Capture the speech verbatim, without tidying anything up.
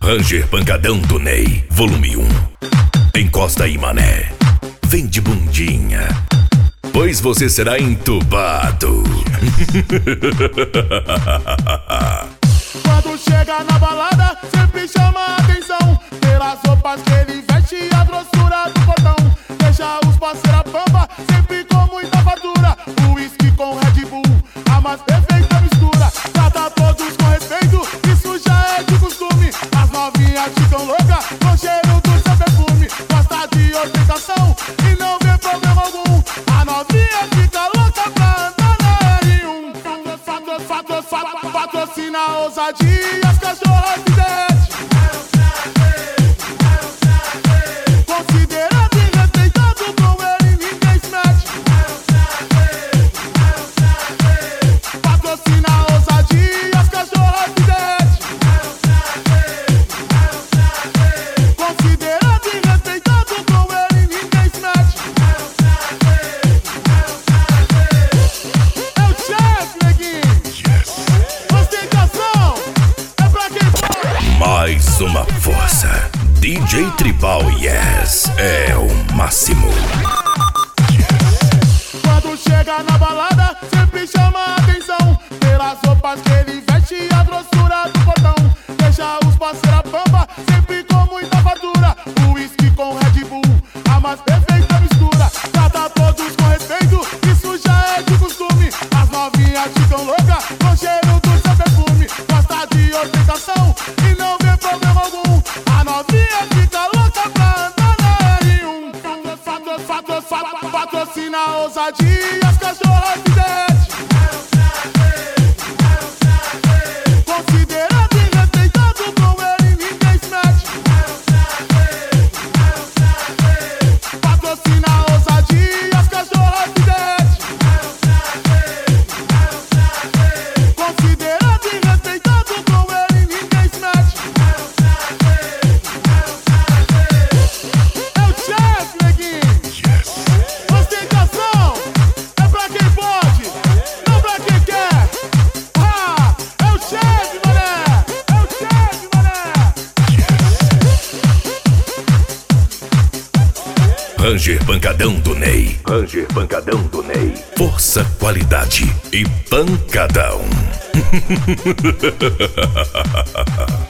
Ranger Pancadão do Ney, volume um. Encosta aí, mané. Vem de bundinha, pois você será entubado. Quando chega na balada, sempre chama a atenção pelas roupas que ele veste e a grossura do botão. Deixa os parceiros pampa, sempre com muita fartura. Whisky com Red Bull, a mais perfeita mistura. Trata todos com respeito, isso já é de costume. As novinhas ficam loucas com o cheiro do seu perfume. Gosta de ostentação e não vê problema algum. A novinha fica louca pra andar na R um. Fatro, fatro, fatro, patrocina a ousadia, as cachorras se derrete. Considerado e respeitado, com ele ninguém se mete. Patrocina a ousadia, as cachorras se derrete. Considerado e respeitado, com ele ninguém se mete. É o chefe, neguinho. Ostentação é pra quem pode. Mais uma força. D J Tribal, yes, é o máximo. Quando chega na balada, sempre chama a atenção pelas roupas que ele veste e a grossura do botão. Deixa os parceiros pampa, sempre com muita fartura. Whisky com Red Bull, a mais perfeita mistura. Trata todos com respeito, isso já é de costume. As novinhas ficam loucas com o cheiro do seu perfume. Gosta de ostentação e não vê problema algum. A novinha fica louca pra andar na R um. Fatro, fatro, fatro, patrocina a ousadia, as cachorras se derrete. Considerado e respeitado, com ele ninguém se mete. Patrocina a ousadia, as cachorras se derrete. Considerado e respeitado, com ele ninguém se mete. É o chefe, neguinho. Ostentação é pra quem pode, não pra quem quer. Ah, é o chefe, mané. É o chefe, mané. Ranger Pancadão do Ney. Ranger Pancadão do Ney. Força, qualidade e pancadão.